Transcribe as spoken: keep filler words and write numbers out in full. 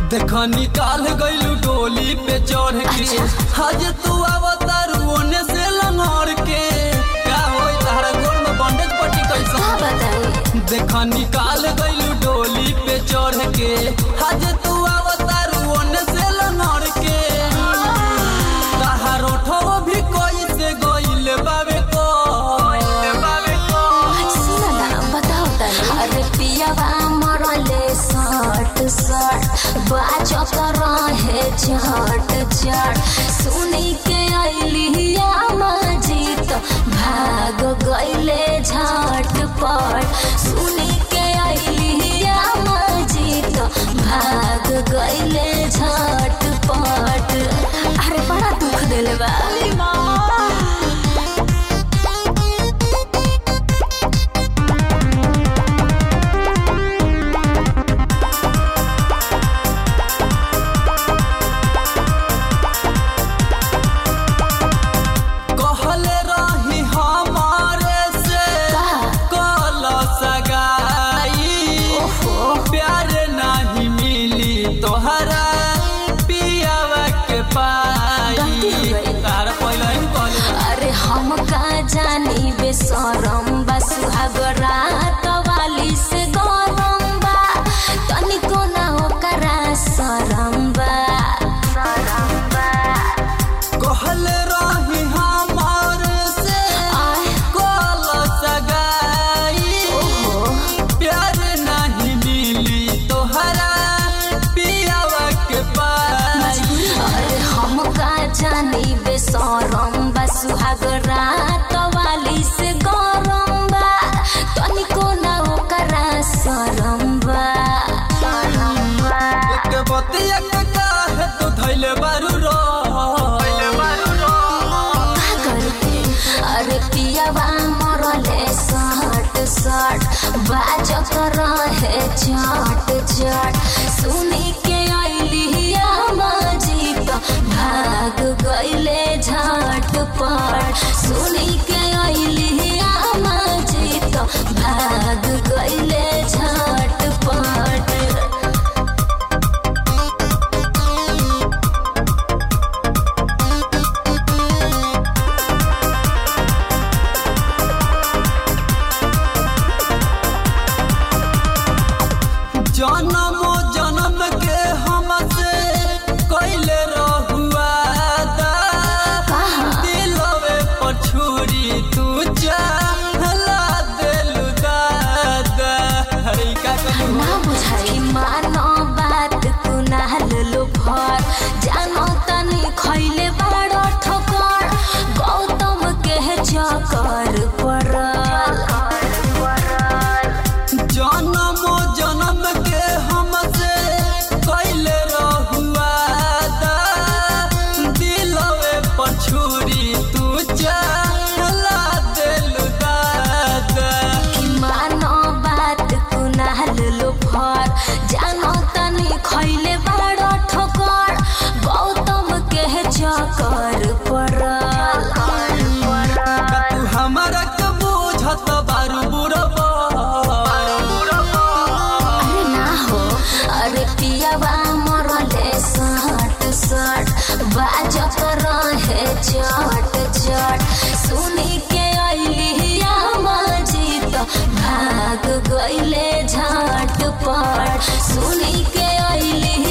देखा निकाल गइलू डोली पे चढ़ के हज तू अवतार ओने से लंगड़ के का होई तारा गोर में बंडेज पट्टी कैसा बताई। देखा निकाल गइलू डोली पे चढ़ के हज तू अवतार ओने से लंगड़ के ताहार ओठो भी कोई से गइल बावे को बावे को सुन ना बताओ तनी। अरे पियावा मरले सट सट बाजो कर रहे झट झट सुनी के अलिया मजीत भाग गइले झटपट सुनी के अलिया मजीत भाग गइले झटपट। अरे बड़ा दुख दिल बा तोहरा पियावा के पाई तार पहले ही कहले। अरे हम का जानी बेशरम बा सुहागरा कवाली से गरम बा तनिको ना ओकरा शरम बा शरम बा कहले रही हमार से कल सगाई प्यार नहीं मिली तोहरा अरे हम का जानी बेशरम बा सुहागरा कवाली से गरम बा तनिको ना ओकरा शरम बा शरम बा के बतिया के काहे तू धइले बारू रो धइले बारू रो का करके। अरे पियावा मरले सट सट बाज कर रहे झट झट सुनी के अलिया मजीत भाग गइले झटपट सुनी के अलिया मजीत भाग गइले झटपट। जन्मो जन्म के हमसे कैले रहुआ दा दिलवे पर छुरी तू चला देलु दादा हरी का कहलू ना बुझाई मानो बात कुनाल लो भर जानो तनी खैले बड़ ठोकर गौतम के चक्कर पड़ल जन्मो जन्म के हमसे कैले रहुआ दा दिलवे पर छुरी तू चला देलु दादा कि मानो बात कुनाल लो भर जानो तनी खैले बड़ ठोकर गौतम के चक्कर पड़ल तू हमारा के बुझत बारू बुरबा अरे ना हो। अरे पियावा मरले सट सट बाज कर रहे झट झट सुनी के अलिया मजीत भाग गइले झटपट सुनी के अलिया